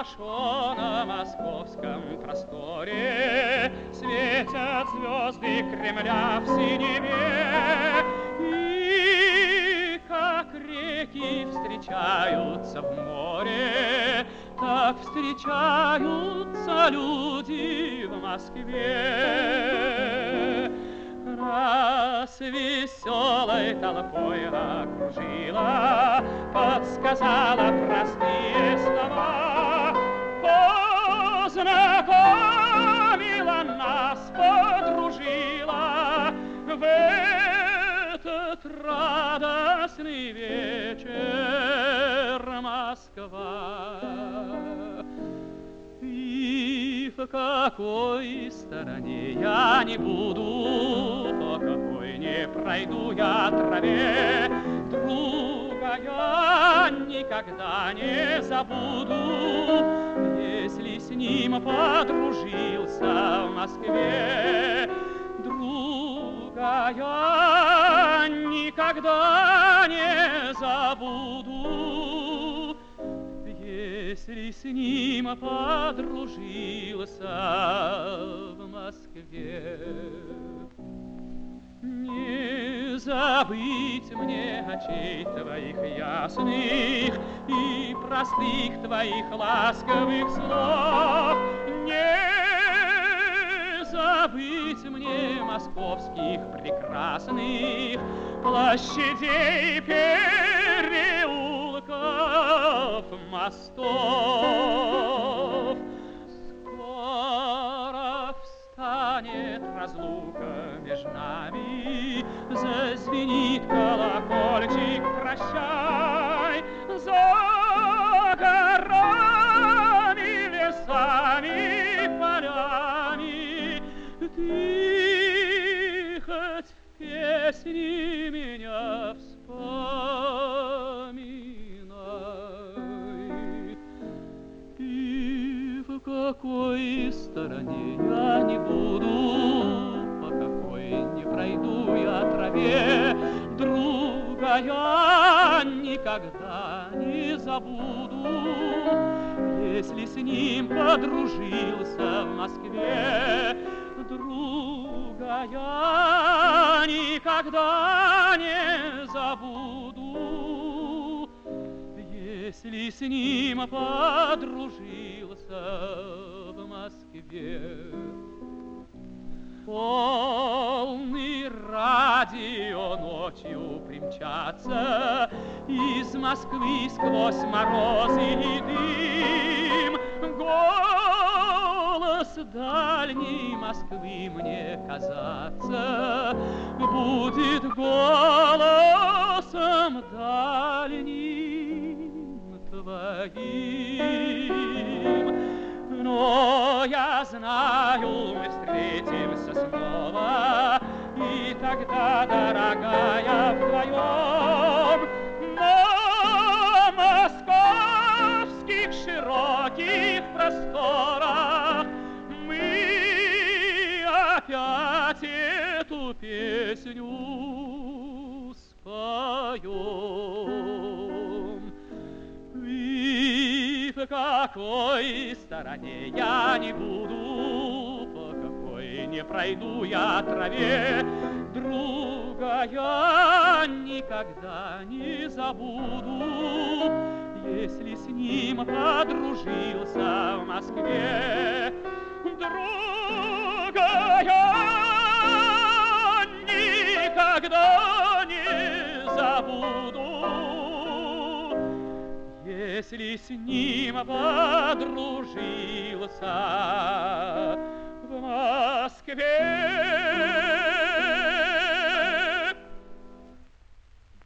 хорошо на московском просторе, светят звезды Кремля в синеве, и как реки встречаются в море, так встречаются люди в Москве. Раз веселой толпой окружила, подсказала простые слова, познакомила нас, подружила в этот радостный вечер Москва. И в какой стороне я не буду, по какой не пройду я траве, друга я никогда не забуду, если с ним подружился в Москве. Друга я никогда не забуду, если с ним подружился в Москве. Не забыть мне очей твоих ясных и простых твоих ласковых слов, не забыть мне московских прекрасных площадей, переулков, мостов. Скоро встанет разлука между нами, зазвенит колокольчик «Прощай», за горами, лесами, полями. Ты хоть в песне меня вспоминай. И в какой стороне я не буду, по какой не пройду я траве, друга я никогда не забуду, если с ним подружился в Москве. Друга я никогда не забуду, если с ним подружился в Москве. Полный радио ночью примчаться из Москвы сквозь морозы и дым. Голос дальней Москвы мне казаться будет голосом дальним твоим. Но я знаю, мы встретимся снова, и тогда, дорогая, вдвоем на московских широких просторах мы опять эту песню споем. И в какой стороне я не буду, по какой не пройду я траве, друга я никогда не забуду, если с ним подружился в Москве. Друга я никогда не забуду, если с ним подружился в Москве.